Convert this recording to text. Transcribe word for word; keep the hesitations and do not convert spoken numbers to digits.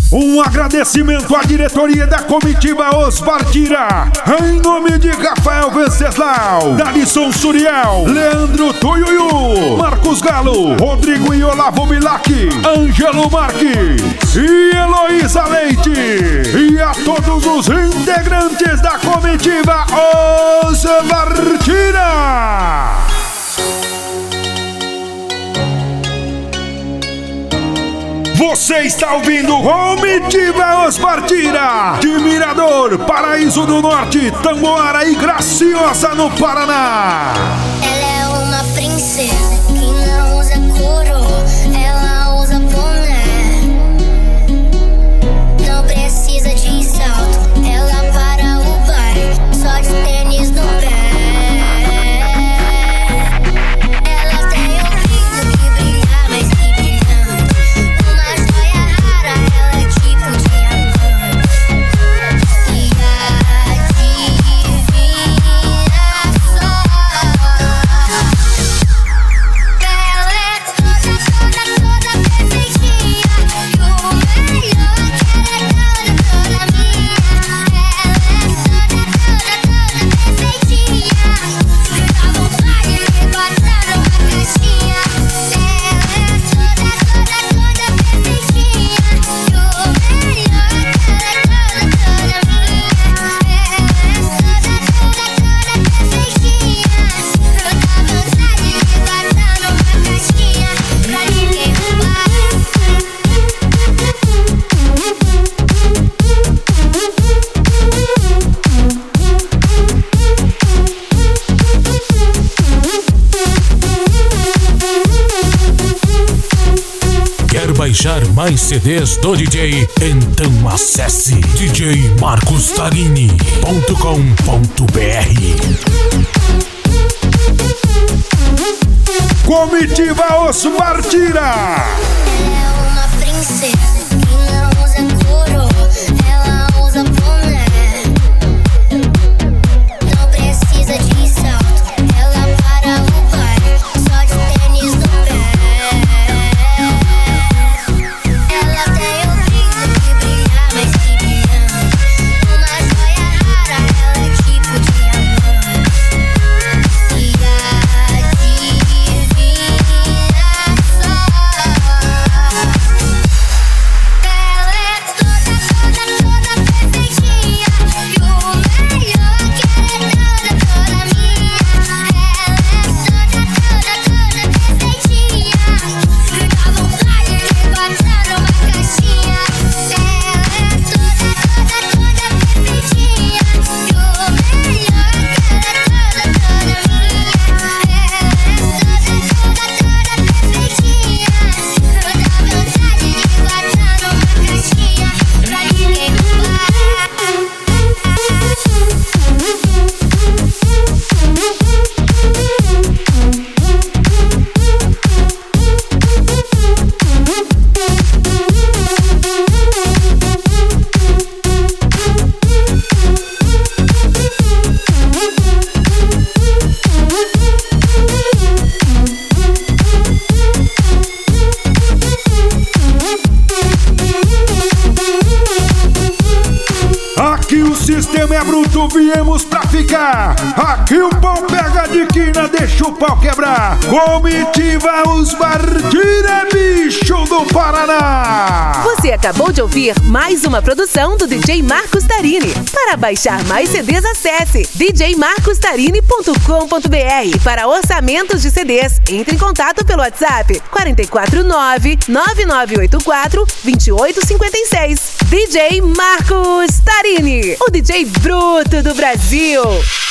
Um agradecimento à diretoria da comitiva Os Partira, em nome de Rafael Venceslau, Dalisson Suriel, Leandro Tuiuiu, Marcos Galo, Rodrigo e Olavo Milak, Ângelo Marques e Heloísa Leite, e a todos os integrantes da comitiva Os Partira. Você está ouvindo Comitiva Os Partira, de Mirador, Paraíso do Norte, Tamboara e Graciosa, no Paraná. Ela é uma princesa que não usa coroa, ela usa boné. Não precisa de salto, ela para o baile, só de tênis no pé. Baixar mais C Ds do D J? Então acesse d j marcos tarini ponto com ponto b r. Comitiva Os Partira. Ela é uma princesa que não usa coroa, ela usa boné. Não precisa de salto, ela para o baile, só de tênis no pé. Ela tem o brilho que brilha mais que brilhante, uma joia rara, ela é tipo diamante. E sistema é bruto, viemos pra ficar. Aqui o pau pega de quina, deixa o pau quebrar. Comitiva Os Partira, bicho do Paraná. Você acabou de ouvir mais uma produção do D J Marcos Tarini. Para baixar mais C Ds, acesse d j marcos tarini ponto com ponto b r. Para orçamentos de C Ds, entre em contato pelo WhatsApp quatro quatro nove, nove nove oito quatro, dois oito cinco seis. D J Marcos Tarini, o D J bruto do Brasil.